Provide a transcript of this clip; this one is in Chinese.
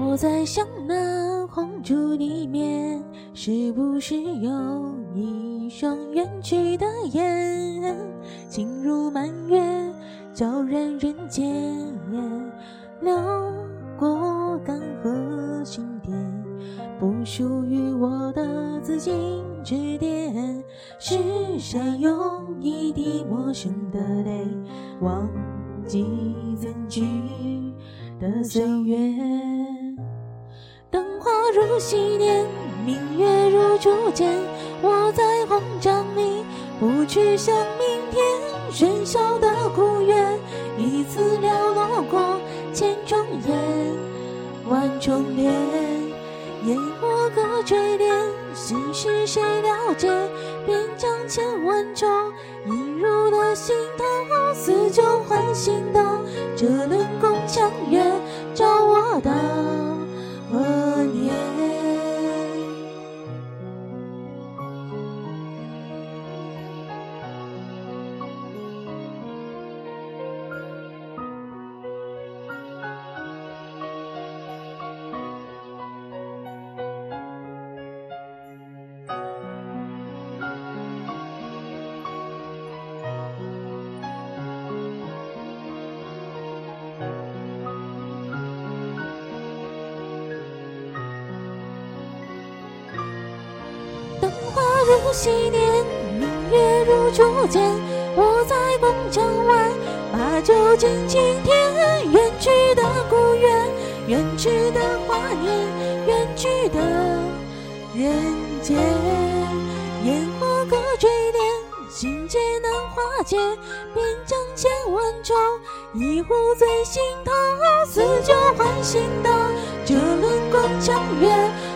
我在想那红烛里面，是不是有一双远去的眼，轻如满月，悄然人间，流过干涸心田，不属于我的紫禁之巅。是谁用一滴陌生的泪，忘记曾经的岁月？灯花如昔年，明月如初见，我在红帐里不去想明天。喧嚣的古园，一次寥落过千重烟，万重帘，烟火各垂帘，心事谁了解？便将千万愁映入了心头，似旧唤醒的这轮宫墙月，照我的何年？灯花如昔年，明月如初见，我在宫墙外把酒敬青天。远去的古园，远去的华年，远去的人间，烟火各垂帘，心结难化解，便将千万愁一壶醉心头，似酒唤醒的这轮宫墙月，